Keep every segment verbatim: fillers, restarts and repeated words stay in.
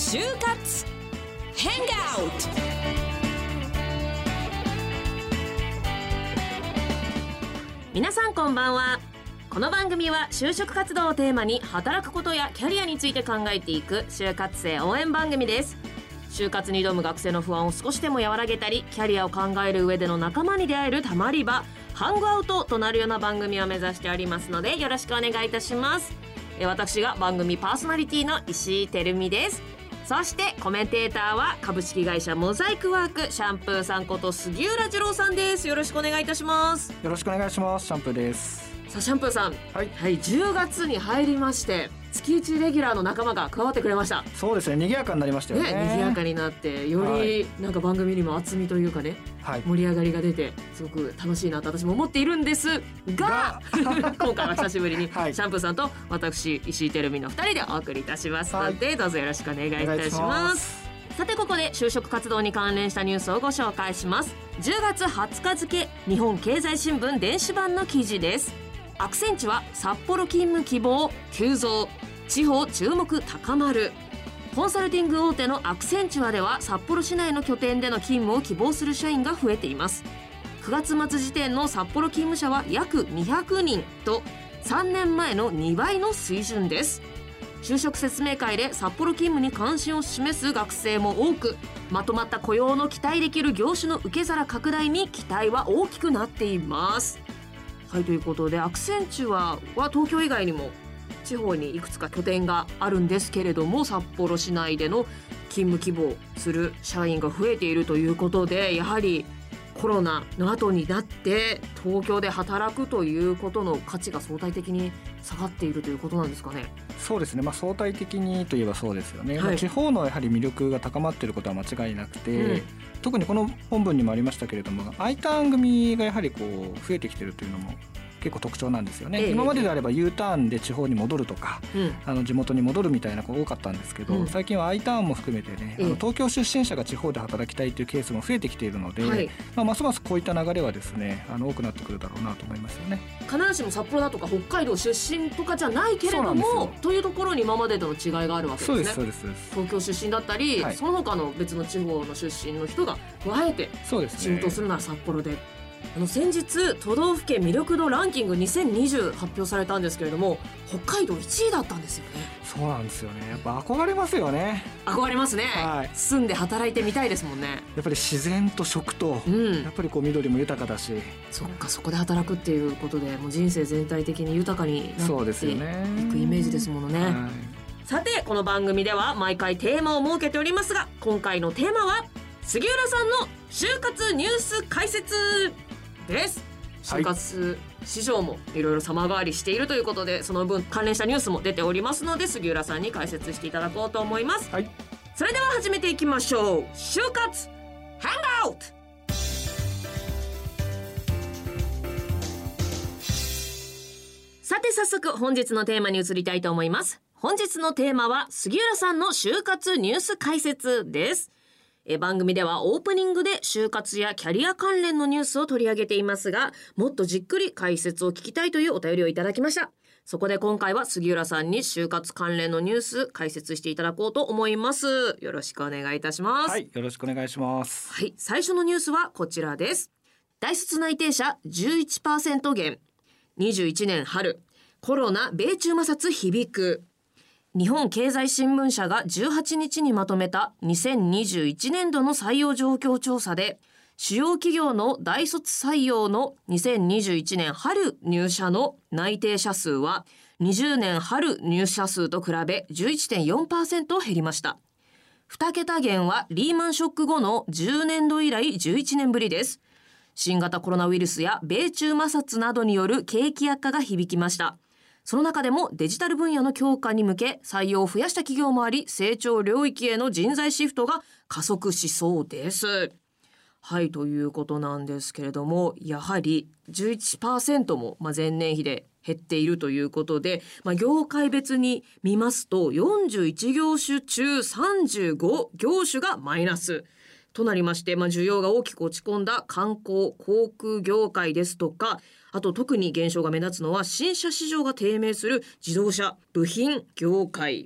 就活ハンガウト。皆さんこんばんは。この番組は就職活動をテーマに働くことやキャリアについて考えていく就活生応援番組です。就活に挑む学生の不安を少しでも和らげたり、キャリアを考える上での仲間に出会えるたまり場、ハングアウトとなるような番組を目指しておりますので、よろしくお願いいたします。え私が番組パーソナリティの石井てるみです。そしてコメンテーターは株式会社モザイクワークシャンプーさんこと杉浦二郎さんです。よろしくお願いいたします。 よろしくお願いします。シャンプーです。 さあシャンプーさん、 はい、 はい、じゅうがつに入りまして月いちレギュラーの仲間が加わってくれました。 そうですね、賑やかになりましたよね。 ね、賑やかになってよりなんか番組にも厚みというかね、はい、盛り上がりが出てすごく楽しいなと私も思っているんですが今回は久しぶりにシャンプーさんと私石井てるみのふたりでお送りいたしますので、はい、どうぞよろしくお願いいたします。さてここで就職活動に関連したニュースをご紹介します。じゅうがつはつか付日本経済新聞電子版の記事です。アクセンチュア札幌勤務希望急増、地方注目高まる。コンサルティング大手のアクセンチュアでは札幌市内の拠点での勤務を希望する社員が増えています。くがつ末時点の札幌勤務者は約にひゃくにんとさんねんまえのにばいの水準です。就職説明会で札幌勤務に関心を示す学生も多く、まとまった雇用の期待できる業種の受け皿拡大に期待は大きくなっています。はい、ということでアクセンチュアは東京以外にも地方にいくつか拠点があるんですけれども、札幌市内での勤務希望する社員が増えているということで、やはりコロナの後になって東京で働くということの価値が相対的に下がっているということなんですかね。 そうですね、まあ、相対的にといえばそうですよね、 はい、 まあ、地方のやはり魅力が高まっていることは間違いなくて、うん、特にこの本文にもありましたけれども I ターン組がやはりこう増えてきているというのも結構特徴なんですよね、ええ、今までであれば U ターンで地方に戻るとか、うん、あの地元に戻るみたいな子が多かったんですけど、うん、最近は I ターンも含めてね、ええ、あの東京出身者が地方で働きたいというケースも増えてきているので、はい、まあ、ますますこういった流れはですねあの多くなってくるだろうなと思いますよね。 必ずしも札幌だとか北海道出身とかじゃないけれどもというところに今までとの違いがあるわけですね。 そうですそうです東京出身だったり、はい、その他の別の地方の出身の人が加えて仕事をするなら札幌で、あの先日都道府県魅力度ランキングにせんにじゅう発表されたんですけれども、北海道いちいだったんですよね。 そうなんですよね。やっぱ憧れますよね。 憧れますね、はい、住んで働いてみたいですもんね。 やっぱり自然と食と、うん、やっぱりこう緑も豊かだし、 そっか、そこで働くっていうことでもう人生全体的に豊かになっていくイメージですものね。はい、さてこの番組では毎回テーマを設けておりますが、今回のテーマは杉浦さんの就活ニュース解説です。就活市場もいろいろ様変わりしているということで、その分関連したニュースも出ておりますので、杉浦さんに解説していただこうと思います。はい、それでは始めていきましょう。就活ハンガウト。さて早速本日のテーマに移りたいと思います。本日のテーマは杉浦さんの就活ニュース解説です。え番組ではオープニングで就活やキャリア関連のニュースを取り上げていますが、もっとじっくり解説を聞きたいというお便りをいただきました。そこで今回は杉浦さんに就活関連のニュース解説していただこうと思います。よろしくお願いいたします。 はい、よろしくお願いします。 はい、最初のニュースはこちらです。大卒内定者 じゅういちパーセント 減。にじゅういちねん春、コロナ米中摩擦響く。日本経済新聞社がじゅうはちにちにまとめたにせんにじゅういちねんどの採用状況調査で、主要企業の大卒採用のにせんにじゅういちねん春入社の内定者数はにじゅうねん春入社数と比べ じゅういってんよんパーセント 減りました。に桁減はリーマンショック後のじゅうねんど以来じゅういちねんぶりです。新型コロナウイルスや米中摩擦などによる景気悪化が響きました。その中でもデジタル分野の強化に向け採用を増やした企業もあり、成長領域への人材シフトが加速しそうです。はい、ということなんですけれども、やはり じゅういちパーセント も前年比で減っているということで、まあ、業界別に見ますとよんじゅういち業種中さんじゅうご業種がマイナスとなりまして、まあ、需要が大きく落ち込んだ観光、航空業界ですとか、あと特に減少が目立つのは新車市場が低迷する自動車、部品業界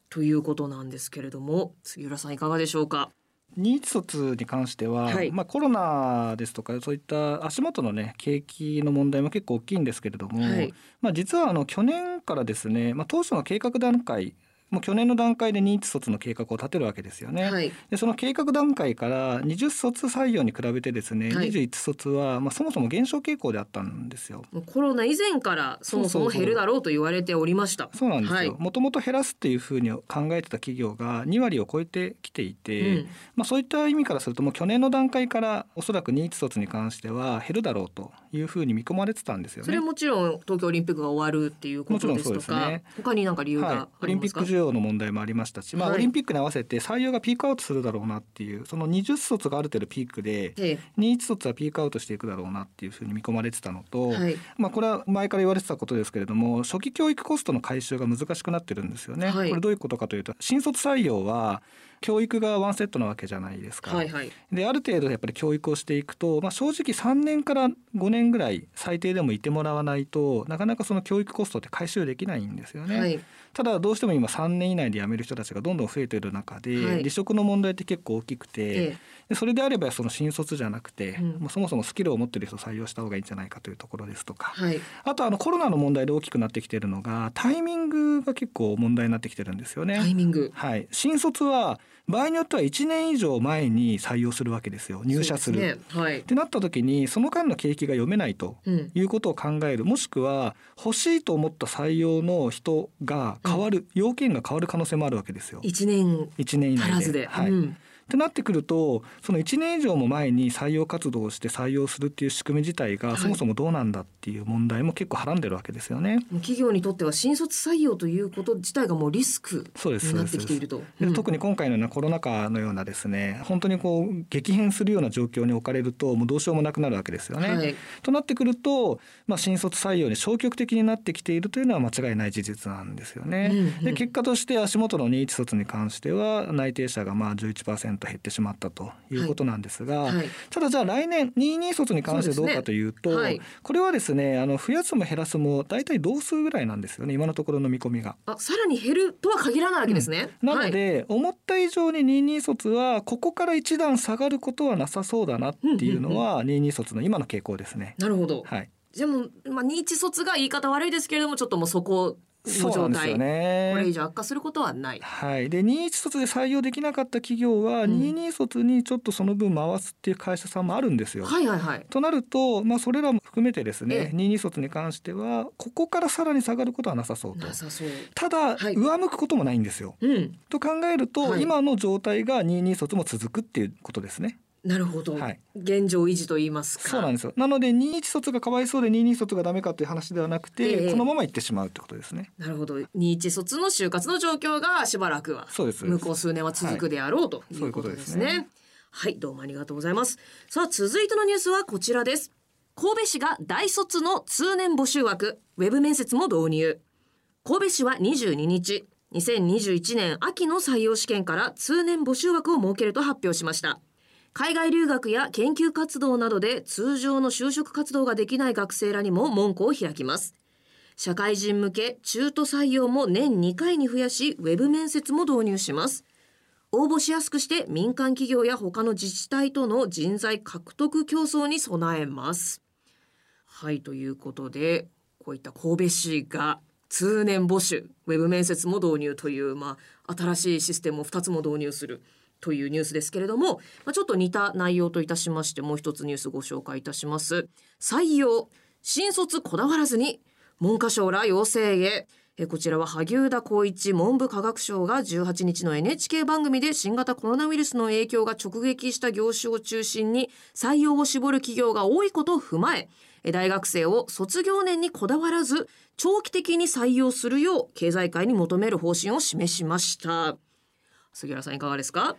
ということなんですけれども、杉浦さんいかがでしょうか。 ニーツ卒に関しては、はい、まあ、コロナですとかそういった足元のね景気の問題も結構大きいんですけれども、はい、まあ、実はあの去年からですね、まあ、当初の計画段階もう去年の段階でニーツ卒の計画を立てるわけですよね、はい、でその計画段階からにじゅっ卒採用に比べてですね、はい、にじゅういち卒は、まあ、そもそも減少傾向であったんですよ。 コロナ以前からそもそも減るだろうと言われておりました。 そうなんですよ。もともと減らすっていうふうに考えてた企業がに割を超えてきていて、うん、まあ、そういった意味からするともう去年の段階からおそらくニーツ卒に関しては減るだろうというふうに見込まれてたんですよね。 それはもちろん東京オリンピックが終わるっていうことですとか、もちろんそうですね、他に何か理由がありますか。 はい、オリンピック需要の問題もありましたし、まあ、オリンピックに合わせて採用がピークアウトするだろうなっていう、そのにじゅっ卒がある程度ピークで、ええ、にじゅういち卒はピークアウトしていくだろうなっていうふうに見込まれてたのと、はい、まあ、これは前から言われてたことですけれども、初期教育コストの回収が難しくなってるんですよね、はい、これどういうことかというと、新卒採用は教育がワンセットなわけじゃないですか、はいはい、である程度やっぱり教育をしていくと、まあ、正直さんねんからごねんぐらい最低でもいてもらわないとなかなかその教育コストって回収できないんですよね、はい、ただどうしても今さんねん以内で辞める人たちがどんどん増えている中で、はい、離職の問題って結構大きくて、ええ、でそれであればその新卒じゃなくて、うん、もうそもそもスキルを持っている人を採用した方がいいんじゃないかというところですとか、はい、あとあのコロナの問題で大きくなってきているのがタイミングが結構問題になってきてるんですよね。 タイミング、 はい、新卒は場合によってはいちねん以上前に採用するわけですよ。入社する、ね、はい、ってなった時にその間の景気が読めないということを考える、うん、もしくは欲しいと思った採用の人が変わる、うん、要件が変わる可能性もあるわけですよ。 いちねんいちねん以内で、 足らずで、 はい、うん、ってなってくるとそのいちねん以上も前に採用活動をして採用するっていう仕組み自体がそもそもどうなんだっていう問題も結構はらんでるわけですよね、はい、 企業にとっては新卒採用ということ自体がもうリスクになってきていると、 うん、特に今回のようなコロナ禍のようなですね、本当にこう激変するような状況に置かれるともうどうしようもなくなるわけですよね、はい、となってくると、まあ、新卒採用に消極的になってきているというのは間違いない事実なんですよね、うんうん、で結果として足元のにじゅういち卒に関しては内定者がまあ じゅういちパーセント 減ってしまったということなんですが、はいはい、ただじゃあ来年にじゅうに卒に関してどうかというと、ね、はい、これはですね、あの増やすも減らすも大体同数ぐらいなんですよね、今のところの見込みが。 あ、さらに減るとは限らないわけですね、 うん、なので、はい、思った以上ににじゅうに卒はここから一段下がることはなさそうだなっていうのは、うんうんうん、にじゅうに卒の今の傾向ですね。 なるほど、はい、でも、まあ、にじゅういち卒が言い方悪いですけれどもちょっともうそこの状態、ね、これ以上悪化することはない、 はい、でにじゅういち卒で採用できなかった企業は、うん、にじゅうに卒にちょっとその分回すっていう会社さんもあるんですよ、 はいはいはい、 となると、まあ、それらも含めてですね、にじゅうに卒に関してはここからさらに下がることはなさそうと。 なさそう。 ただ、はい、上向くこともないんですよ、うん、と考えると、はい、今の状態がにじゅうに卒も続くっていうことですね。 なるほど、はい、現状維持と言いますか。 そうなんですよ。なのでにじゅういち卒がかわいそうでにじゅうに卒がダメかという話ではなくて、えー、このままいってしまうってことですね。 なるほど。にじゅういち卒の就活の状況がしばらくは向こう数年は続くであろうということですね。はい、そういうことですね。はい、どうもありがとうございます。さあ続いてのニュースはこちらです。神戸市が大卒の通年募集枠ウェブ面接も導入。神戸市はにじゅうににちにせんにじゅういちねん秋の採用試験から通年募集枠を設けると発表しました。海外留学や研究活動などで通常の就職活動ができない学生らにも門戸を開きます。社会人向け中途採用も年にかいに増やし、ウェブ面接も導入します。応募しやすくして民間企業や他の自治体との人材獲得競争に備えます。はい、ということでこういった神戸市が通年募集ウェブ面接も導入という、まあ、新しいシステムをふたつも導入するというニュースですけれども、まあ、ちょっと似た内容といたしましてもう一つニュースご紹介いたします。採用新卒こだわらずに文科省ら要請へ。えこちらは萩生田光一文部科学省がじゅうはちにちの エヌエイチケー 番組で新型コロナウイルスの影響が直撃した業種を中心に採用を絞る企業が多いことを踏まえ、大学生を卒業年にこだわらず長期的に採用するよう経済界に求める方針を示しました。杉原さんいかがですか。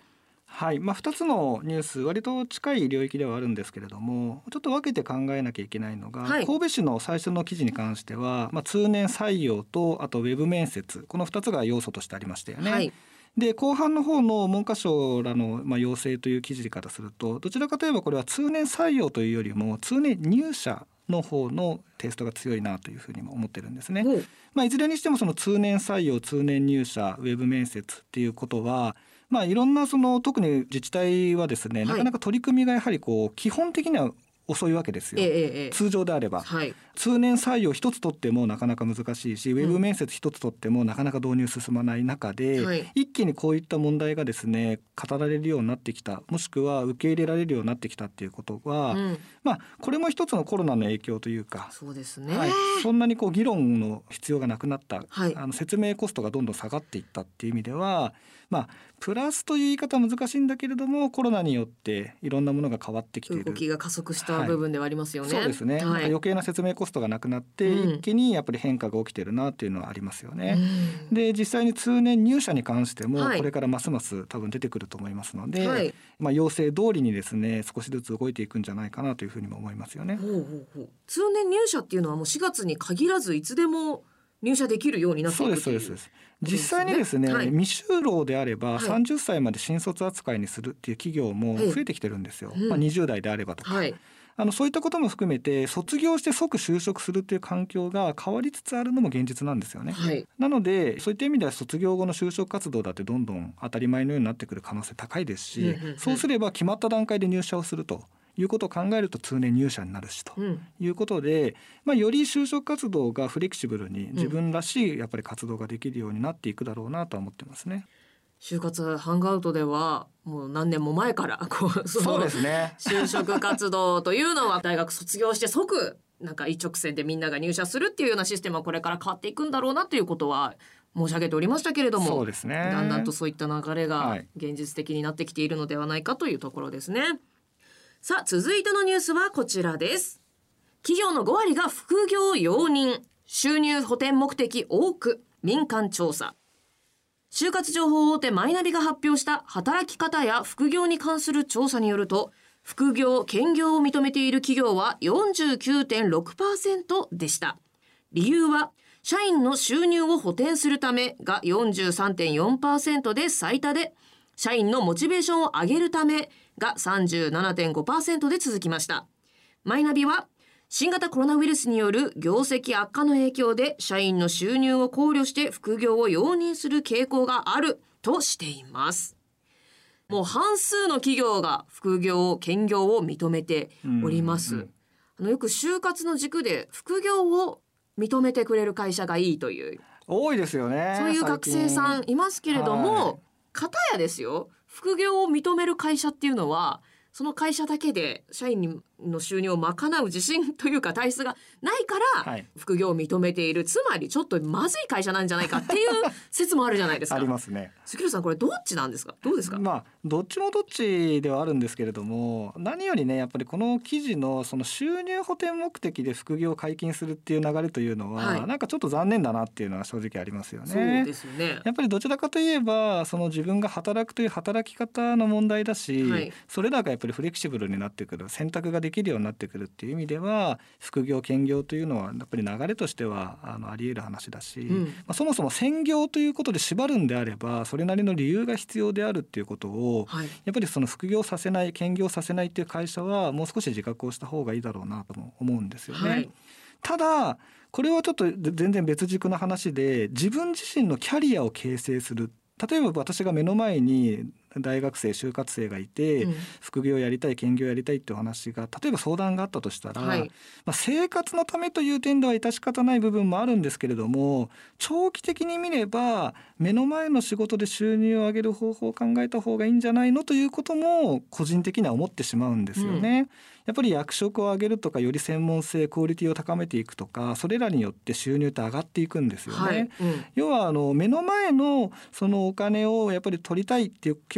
はいまあ、ふたつのニュース割と近い領域ではあるんですけれども、ちょっと分けて考えなきゃいけないのが、はい、神戸市の最初の記事に関しては、まあ、通年採用とあとウェブ面接、このふたつが要素としてありましたよね。はい、で後半の方の文科省らのまあ要請という記事からすると、どちらかといえばこれは通年採用というよりも通年入社の方のテイストが強いなというふうにも思ってるんですね。うんまあ、いずれにしてもその通年採用、通年入社、ウェブ面接っていうことは、まあ、いろんなその特に自治体はですね、はい、なかなか取り組みがやはりこう基本的には遅いわけですよ、ええ、通常であれば、はい、通年採用一つ取ってもなかなか難しいし、ウェブ面接一つ取ってもなかなか導入進まない中で、はい、一気にこういった問題がですね語られるようになってきた、もしくは受け入れられるようになってきたっていうことは、うんまあ、これも一つのコロナの影響というか、 そうですね、 はい、そんなにこう議論の必要がなくなった、はい、あの説明コストがどんどん下がっていったっていう意味では、まあ、プラスという言い方は難しいんだけれども、コロナによっていろんなものが変わってきている、 動きが加速した部分ではありますよね。 はい、そうですね、はい、なんか余計な説明コストがなくなって、うん、一気にやっぱり変化が起きてるなっていうのはありますよね。うん、で実際に通年入社に関してもこれからますます多分出てくると思いますので、はいまあ、要請通りにですね少しずつ動いていくんじゃないかなというふうにも思いますよね。 ほうほうほう、通年入社っていうのはもうしがつに限らずいつでも入社できるようになっていくという。 そうですそうです。実際にですね、はい、未就労であればさんじゅっさいまで新卒扱いにするっていう企業も増えてきてるんですよ、はいまあ、にじゅう代であればとか、はい、あのそういったことも含めて卒業して即就職するっていう環境が変わりつつあるのも現実なんですよね、はい、なのでそういった意味では卒業後の就職活動だってどんどん当たり前のようになってくる可能性高いですし、うんうんうん、そうすれば決まった段階で入社をするということを考えると通年入社になるしということで、うんまあ、より就職活動がフレキシブルに自分らしいやっぱり活動ができるようになっていくだろうなとは思ってますね。 就活ハンガウトではもう何年も前からこうそのそうですね、就職活動というのは大学卒業して即なんか一直線でみんなが入社するっていうようなシステムはこれから変わっていくんだろうなということは申し上げておりましたけれども、 そうですね、 だんだんとそういった流れが現実的になってきているのではないかというところですね。さあ続いてのニュースはこちらです。企業のご割が副業容認、収入補填目的多く、民間調査。就活情報大手マイナビが発表した働き方や副業に関する調査によると、副業・兼業を認めている企業は よんじゅうきゅうてんろくパーセント でした。理由は社員の収入を補填するためが よんじゅうさんてんよんパーセント で最多で、社員のモチベーションを上げるためが さんじゅうななてんごパーセント で続きました。マイナビは新型コロナウイルスによる業績悪化の影響で社員の収入を考慮して副業を容認する傾向があるとしています。もう半数の企業が副業、兼業を認めております。うんうん、あのよく就活の軸で副業を認めてくれる会社がいいという多いですよね。 そういう学生さんいますけれども、片やですよ、副業を認める会社っていうのはその会社だけで社員の収入を賄う自信というか体質がないから副業を認めている、つまりちょっとまずい会社なんじゃないかっていう説もあるじゃないですか。 ありますね。 関戸さん、これどっちなんですか、どうですか。 まあどっちもどっちではあるんですけれども、何よりねやっぱりこの記事のその収入補填目的で副業を解禁するっていう流れというのは、はい、なんかちょっと残念だなっていうのは正直ありますよね。 そうですよね。 やっぱりどちらかといえばその自分が働くという働き方の問題だし、はい、それらがやっぱりフレキシブルになってくる、選択ができるようになってくるっていう意味では副業兼業というのはやっぱり流れとしてはあのあり得る話だし、うんまあ、そもそも専業ということで縛るんであればそれなりの理由が必要であるっていうことを、はい、やっぱりその副業させない兼業させないっていう会社はもう少し自覚をした方がいいだろうなとも思うんですよね。はい、ただこれはちょっと全然別軸の話で、自分自身のキャリアを形成する、例えば私が目の前に大学生就活生がいて、うん、副業やりたい兼業やりたいっていう話が例えば相談があったとしたら、はい、まあ、生活のためという点では致し方ない部分もあるんですけれども、長期的に見れば目の前の仕事で収入を上げる方法を考えた方がいいんじゃないのということも個人的には思ってしまうんですよね。うん、やっぱり役職を上げるとかより専門性クオリティを高めていくとか、それらによって収入って上がっていくんですよね。はい、うん、要はあの目の前のそのお金をやっぱり取りたいっていう気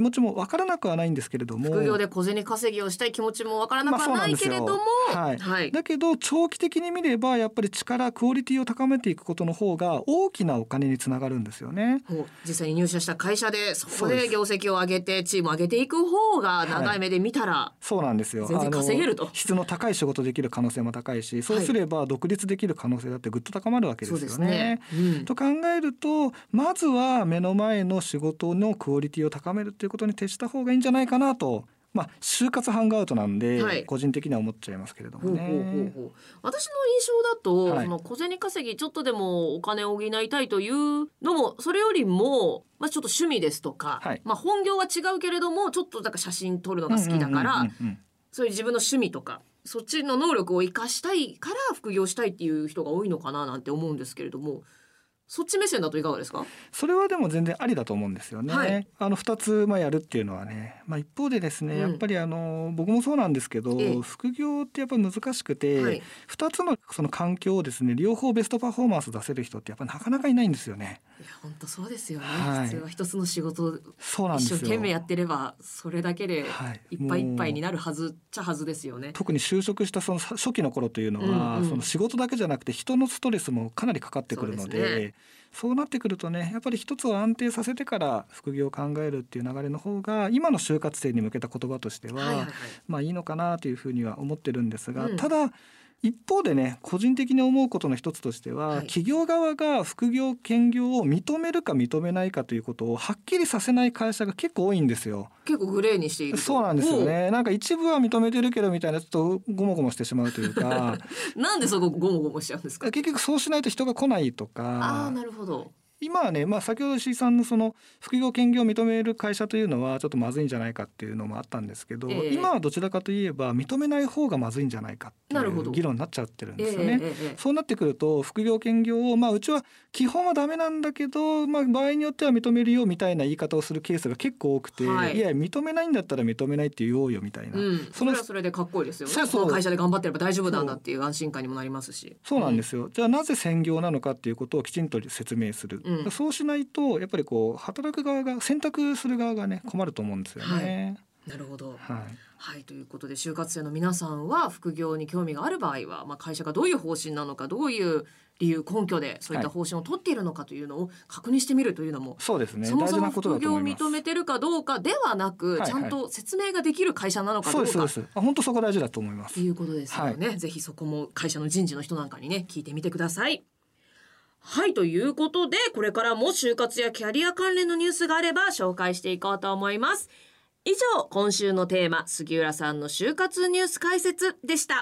気持ちも分からなくはないんですけれども、 副業で小銭稼ぎをしたい気持ちも分からなくはないけれども、 まあはいはい、だけど長期的に見ればやっぱり力クオリティを高めていくことの方が大きなお金につながるんですよね。 実際に入社した会社でそこで業績を上げてチームを上げていく方が長い目で見たら、はい、 そうなんですよ。 全然稼げると。 質の高い仕事できる可能性も高いし、そうすれば独立できる可能性だってぐっと高まるわけですよね。そうですね、うん、と考えるとまずは目の前の仕事のクオリティを高めるということに徹した方がいいんじゃないかなと、まあ、就活ハングアウトなんで、はい、個人的には思っちゃいますけれどもね。ほうほうほうほう。 私の印象だと、はい、その小銭稼ぎちょっとでもお金を補いたいというのもそれよりも、まあ、ちょっと趣味ですとか、はい、まあ、本業は違うけれどもちょっとなんか写真撮るのが好きだから、そういう自分の趣味とかそっちの能力を生かしたいから副業したいっていう人が多いのかななんて思うんですけれども、そっち目線だといかがですか？ それはでも全然ありだと思うんですよね、はい、あのふたつまあやるっていうのはね、まあ、一方でですね、うん、やっぱりあの僕もそうなんですけど、ええ、副業ってやっぱり難しくて、はい、ふたつのその環境をですね両方ベストパフォーマンス出せる人ってやっぱりなかなかいないんですよね。 いや本当そうですよね、はい、普通は一つの仕事を一生懸命やってればそれだけでいっぱいいっぱいになるはずっちゃはずですよね。 特に就職したその初期の頃というのは、うんうん、その仕事だけじゃなくて人のストレスもかなりかかってくるの で, そうですね。そうなってくるとねやっぱり一つを安定させてから副業を考えるっていう流れの方が今の就活生に向けた言葉としては、はいはいはい、まあいいのかなというふうには思ってるんですが、うん、ただ一方でね個人的に思うことの一つとしては、はい、企業側が副業兼業を認めるか認めないかということをはっきりさせない会社が結構多いんですよ。 結構グレーにしている。 そうなんですよね。なんか一部は認めてるけどみたいなちょっとゴモゴモしてしまうというかなんでそこゴモゴモしちゃうんですか？ 結局そうしないと人が来ないとか。 あーなるほど。 今はね、まあ、先ほど石井さんのその副業兼業を認める会社というのはちょっとまずいんじゃないかっていうのもあったんですけど、えー、今はどちらかといえば認めない方がまずいんじゃないかっていう議論になっちゃってるんですよね、えーえー、そうなってくると副業兼業を、まあ、うちは基本はダメなんだけど、まあ、場合によっては認めるよみたいな言い方をするケースが結構多くて、はい、いや認めないんだったら認めないって言おうよみたいな、うん、 それはそれでかっこいいですよね。そうそう、その会社で頑張ってれば大丈夫なんだっていう安心感にもなりますし。 そうなんですよ、うん、じゃあなぜ専業なのかっていうことをきちんと説明する、うん、そうしないとやっぱりこう働く側が選択する側がね困ると思うんですよね、 はい、なるほど、 はいはい、ということで就活生の皆さんは副業に興味がある場合は、まあ、会社がどういう方針なのかどういう理由根拠でそういった方針を取っているのかというのを確認してみるというのも、はい、 そうですね、 そもそも副業を認めてるかどうかではなく、はいはい、ちゃんと説明ができる会社なのかどうか、 そうですそうです、あ本当そこ大事だと思いますということですよね、はい、ぜひそこも会社の人事の人なんかにね聞いてみてください。はい、ということでこれからも就活やキャリア関連のニュースがあれば紹介していこうと思います。以上今週のテーマ杉浦さんの就活ニュース解説でした。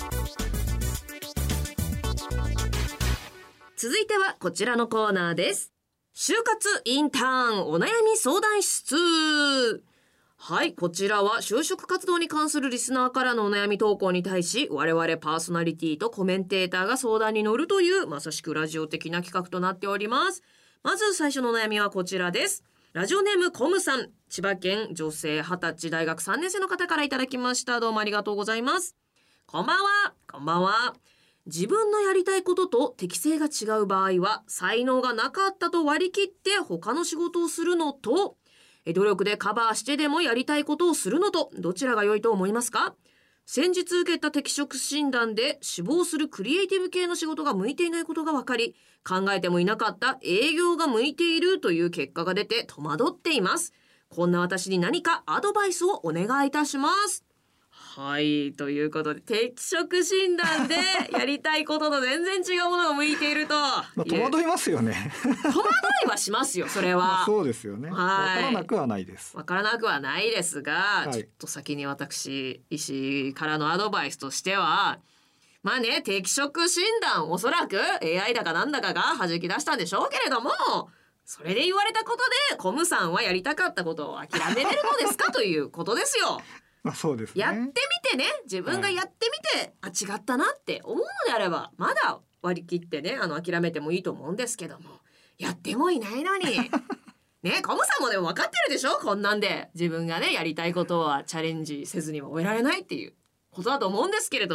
続いてはこちらのコーナーです。就活インターンお悩み相談室。はい、こちらは就職活動に関するリスナーからのお悩み投稿に対し我々パーソナリティとコメンテーターが相談に乗るというまさしくラジオ的な企画となっております。まず最初のお悩みはこちらです。ラジオネームコムさん、千葉県女性はたち大学さんねん生の方からいただきました。どうもありがとうございます。こんばんは。こんばんは。自分のやりたいことと適性が違う場合は才能がなかったと割り切って他の仕事をするのと努力でカバーしてでもやりたいことをするのとどちらが良いと思いますか？先日受けた適職診断で志望するクリエイティブ系の仕事が向いていないことが分かり、考えてもいなかった営業が向いているという結果が出て戸惑っています。こんな私に何かアドバイスをお願いいたします。はい、ということで適職診断でやりたいことと全然違うものが向いているとまあ戸惑いますよね戸惑いはしますよそれは、まあ、そうですよね、はい、分からなくはないです分からなくはないですが、はい、ちょっと先に私石井からのアドバイスとしてはまあね適職診断おそらく エーアイ だかなんだかが弾き出したんでしょうけれどもそれで言われたことでコムさんはやりたかったことを諦めれるのですかということですよまあそうですね、 やってみてね自分がやってみて、はい、あ違ったなって思うのであればまだ割り切ってねあの諦めてもいいと思うんですけどもやってもいないのにねコムさんもでも分かってるでしょこんなんで自分がねやりたいことはチャレンジせずには終えられないっていうことだと思うんですけれども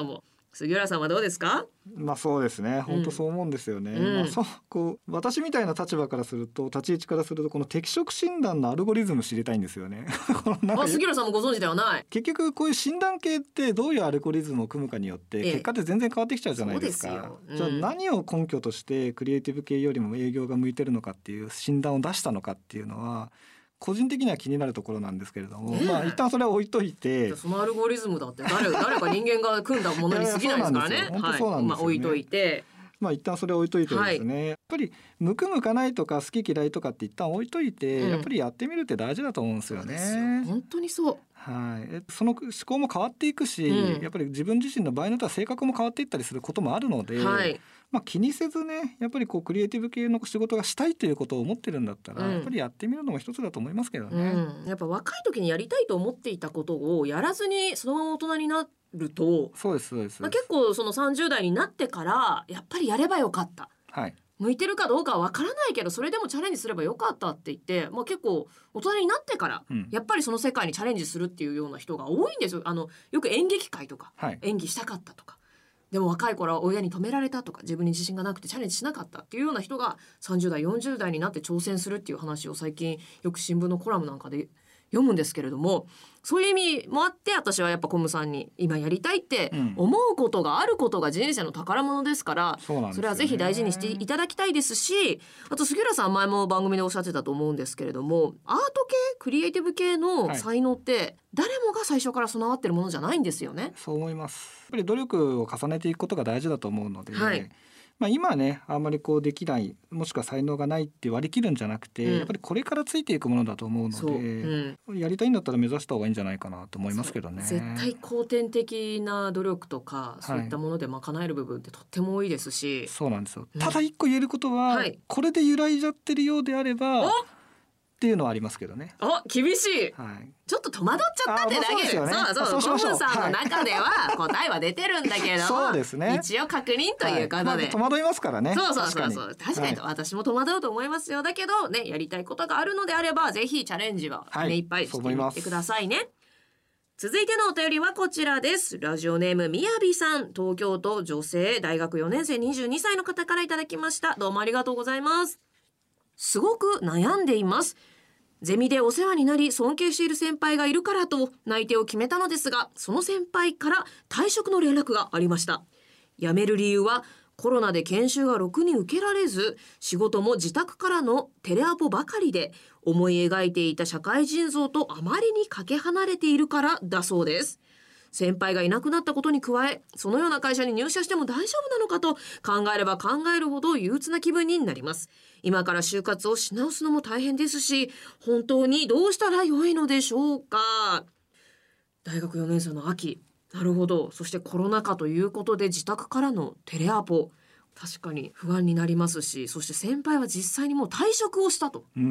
杉浦さんはどうですか？ まあそうですね、本当そう思うんですよね、うんまあ、そうこう私みたいな立場からすると立ち位置からするとこの適職診断のアルゴリズム知りたいんですよねあ、杉浦さんもご存知ではない。 結局こういう診断系ってどういうアルゴリズムを組むかによって結果って全然変わってきちゃうじゃないですか、ええそうですよ、うん、じゃあ何を根拠としてクリエイティブ系よりも営業が向いてるのかっていう診断を出したのかっていうのは個人的には気になるところなんですけれども、ね、まあ一旦それは置いといて、 そのアルゴリズムだって誰誰か人間が組んだものに過ぎないですからね。 本当そうなんですよね。まあ置いといて、 まあ一旦それ置いといてですね、はい、やっぱり向く向かないとか好き嫌いとかって一旦置いといて、うん、やっぱりやってみるって大事だと思うんですよね。 そうですよ、本当にそう。 はい、その思考も変わっていくし、うん、やっぱり自分自身の場合によっては性格も変わっていったりすることもあるので、はいまあ、気にせずねやっぱりこうクリエイティブ系の仕事がしたいということを思ってるんだったら、うん、やっぱりやってみるのも一つだと思いますけどね、 うん、やっぱ若い時にやりたいと思っていたことをやらずにそのまま大人になるとそうですそうです、 まあ、結構そのさんじゅう代になってからやっぱりやればよかった、はい向いてるかどうかは分からないけどそれでもチャレンジすればよかったって言って、まあ、結構大人になってから、うん、やっぱりその世界にチャレンジするっていうような人が多いんですよ。あのよく演劇界とか、はい、演技したかったとかでも若い頃は親に止められたとか自分に自信がなくてチャレンジしなかったっていうような人がさんじゅう代よんじゅう代になって挑戦するっていう話を最近よく新聞のコラムなんかで読むんですけれども、そういう意味もあって私はやっぱコムさんに今やりたいって思うことがあることが人生の宝物ですから、うん、それはぜひ大事にしていただきたいですし、あと杉浦さん前も番組でおっしゃってたと思うんですけれども、アート系クリエイティブ系の才能って誰もが最初から備わってるものじゃないんですよね。 そう思います。やっぱり努力を重ねていくことが大事だと思うので、はいまあ、今ねあんまりこうできないもしくは才能がないって割り切るんじゃなくて、うん、やっぱりこれからついていくものだと思うので、うん、やりたいんだったら目指した方がいいんじゃないかなと思いますけどね。 絶対後天的な努力とかそういったもので賄える部分ってとっても多いですし、はい、 そうなんですよ、うん、ただ一個言えることは、はい、これで揺らいじゃってるようであればっていうのはありますけどね。 あ、厳しい、はい、ちょっと戸惑っちゃったってだけで、そうそうそう、コムさんの中では答えは出てるんだけれども、そうですね、一応確認ということで、はいまあ、 戸惑いますからね。 そうそうそうそう、確かに私も戸惑うと思いますよ。だけどね、やりたいことがあるのであればぜひチャレンジは目いっぱいしてみてくださいね、はい、続いてのお便りはこちらです。ラジオネームみやびさん、東京都女性大学よねん生にじゅうにさいの方からいただきました。どうもありがとうございます。すごく悩んでいます。ゼミでお世話になり尊敬している先輩がいるからと内定を決めたのですが、その先輩から退職の連絡がありました。辞める理由はコロナで研修がろくに受けられず、仕事も自宅からのテレアポばかりで、思い描いていた社会人像とあまりにかけ離れているからだそうです。先輩がいなくなったことに加え、そのような会社に入社しても大丈夫なのかと考えれば考えるほど憂鬱な気分になります。今から就活をし直すのも大変ですし、本当にどうしたら良いのでしょうか。大学よねん生の秋、なるほど。そしてコロナ禍ということで自宅からのテレアポ、確かに不安になりますし、そして先輩は実際にもう退職をしたと。うん、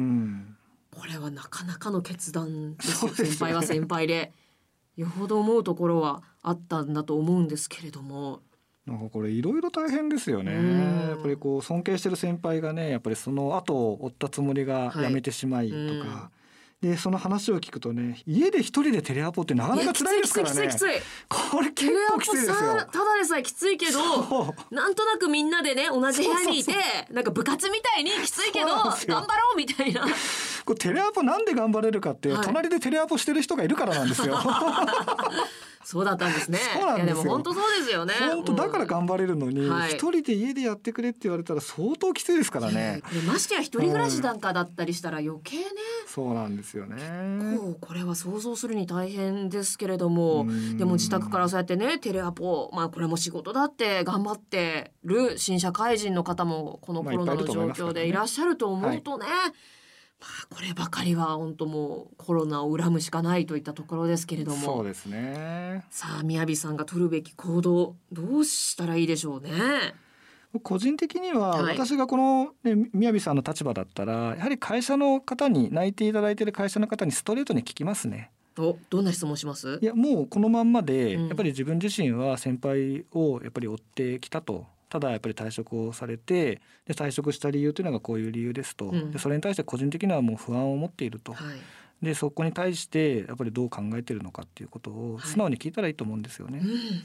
これはなかなかの決断ですよ。先輩は先輩でよほど思うところはあったんだと思うんですけれども、 なんかこれいろいろ大変ですよね。やっぱりこう尊敬してる先輩がねやっぱりその後を追ったつもりが辞めてしまいとか、はい、でその話を聞くとね、家で一人でテレアポってなかなか辛いですからね。 きついきついきつい。 これ結構きついですよ。 ただでさえきついけど、なんとなくみんなでね同じ部屋にいて、そうそうそう、なんか部活みたいにきついけど頑張ろうみたいな。 これテレアポなんで頑張れるかって、はい、隣でテレアポしてる人がいるからなんですよ。 そうだったんですね。そうなんですよ。いやでも本当そうですよね。 本当だから頑張れるのに、うん、一人で家でやってくれって言われたら相当きついですからね。 これましてや一人暮らしなんかだったりしたら余計ね、 うん、そうなんですよね。 結構これは想像するに大変ですけれども、でも自宅からそうやってねテレアポ、まあこれも仕事だって頑張ってる新社会人の方もこのコロナの状況でいらっしゃると思うとね、まあ、こればかりは本当もうコロナを恨むしかないといったところですけれども、 そうですね。 さあみやびさんが取るべき行動どうしたらいいでしょうね。 個人的には私がこの、ね、みやびさんの立場だったらやはり会社の方に内定いただいている会社の方にストレートに聞きますね。 お、どんな質問します？ いやもうこのまんまで、うん、やっぱり自分自身は先輩をやっぱり追ってきたと。ただやっぱり退職をされて、で退職した理由というのがこういう理由ですと、うん、でそれに対して個人的にはもう不安を持っていると、はい、でそこに対してやっぱりどう考えているのかっていうことを素直に聞いたらいいと思うんですよね、はい、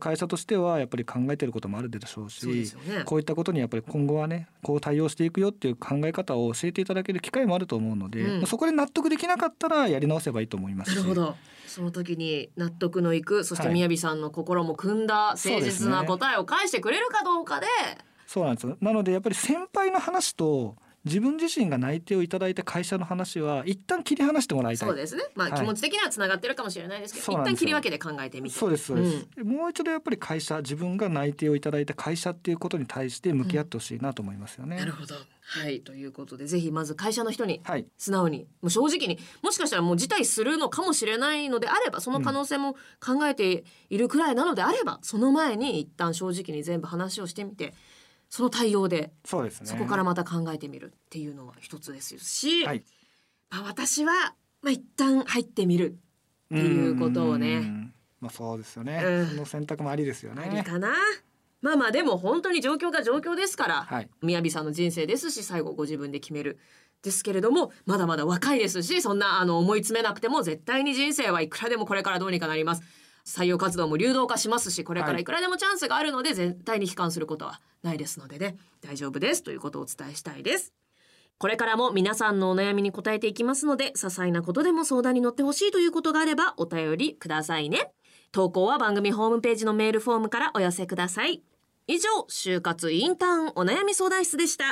会社としてはやっぱり考えていることもあるでしょうし、 そうですよね、 こういったことにやっぱり今後はねこう対応していくよっていう考え方を教えていただける機会もあると思うので、うん、そこで納得できなかったらやり直せばいいと思いますし。 なるほど、その時に納得のいく、そして宮城さんの心も汲んだ誠実な答えを返してくれるかどうかで、 そうなんですよ。なのでやっぱり先輩の話と自分自身が内定をいただいた会社の話は一旦切り離してもらいたい。 そうですね、まあ、はい、気持ち的にはつながってるかもしれないですけど、一旦切り分けて考えてみて。 そうですそうです、うん、もう一度やっぱり会社、自分が内定をいただいた会社っていうことに対して向き合ってほしいなと思いますよね、 うん、なるほど。はい、ということでぜひまず会社の人に素直に、はい、もう正直に、もしかしたらもう辞退するのかもしれないのであれば、その可能性も考えているくらいなのであれば、うん、その前に一旦正直に全部話をしてみて、その対応で、そうですね、そこからまた考えてみるっていうのは一つですし、はい、まあ、私は、まあ、一旦入ってみるっていうことをね、 まあ、そうですよね、うん、その選択もありですよね。 ありかな。まあまあでも本当に状況が状況ですから、はい、宮城さんの人生ですし、最後ご自分で決めるですけれども、まだまだ若いですし、そんなあの思い詰めなくても絶対に人生はいくらでもこれからどうにかなります。採用活動も流動化しますし、これからいくらでもチャンスがあるので、はい、絶対に悲観することはないですのでね、大丈夫ですということをお伝えしたいです。これからも皆さんのお悩みに答えていきますので、些細なことでも相談に乗ってほしいということがあればお便りくださいね。投稿は番組ホームページのメールフォームからお寄せください。以上、就活インターンお悩み相談室でした。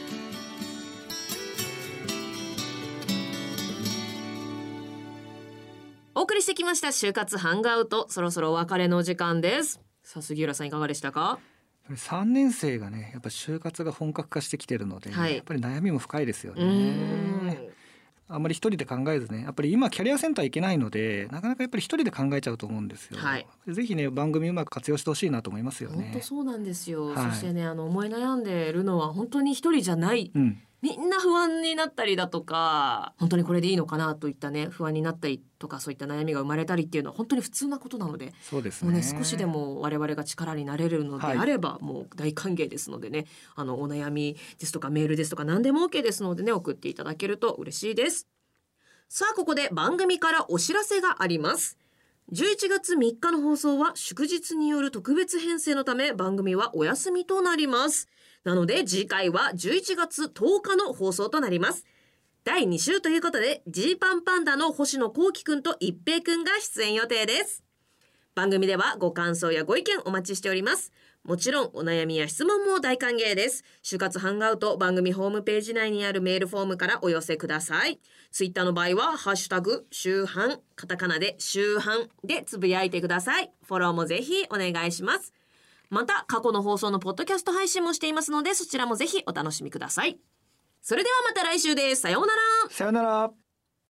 お送りしてきました就活ハングアウト、そろそろお別れのお時間です。さあ杉浦さんいかがでしたか？ さんねん生がねやっぱ就活が本格化してきてるので、はい、やっぱり悩みも深いですよね。あんまり一人で考えずね、やっぱり今キャリアセンター行けないのでなかなかやっぱり一人で考えちゃうと思うんですよ、はい、ぜひね番組うまく活用してほしいなと思いますよね。 本当そうなんですよ、はい、そしてねあの思い悩んでいるのは本当に一人じゃない、うん、みんな不安になったりだとか、本当にこれでいいのかなといったね不安になったりとか、そういった悩みが生まれたりっていうのは本当に普通なことなので、 そうですね、 もうね少しでも我々が力になれるのであれば、はい、もう大歓迎ですのでね、あのお悩みですとかメールですとか何でも OK ですのでね、送っていただけると嬉しいです。さあここで番組からお知らせがあります。じゅういちがつみっかの放送は祝日による特別編成のため番組はお休みとなります。なので次回はじゅういちがつとおかの放送となります。だいに週ということでジーパンパンダの星野幸輝くんと一平くんが出演予定です。番組ではご感想やご意見お待ちしております。もちろんお悩みや質問も大歓迎です。就活ハングアウト番組ホームページ内にあるメールフォームからお寄せください。ツイッターの場合はハッシュタグ週半、カタカナで週半でつぶやいてください。フォローもぜひお願いします。また過去の放送のポッドキャスト配信もしていますので、そちらもぜひお楽しみください。それではまた来週です。さようなら。 さようなら。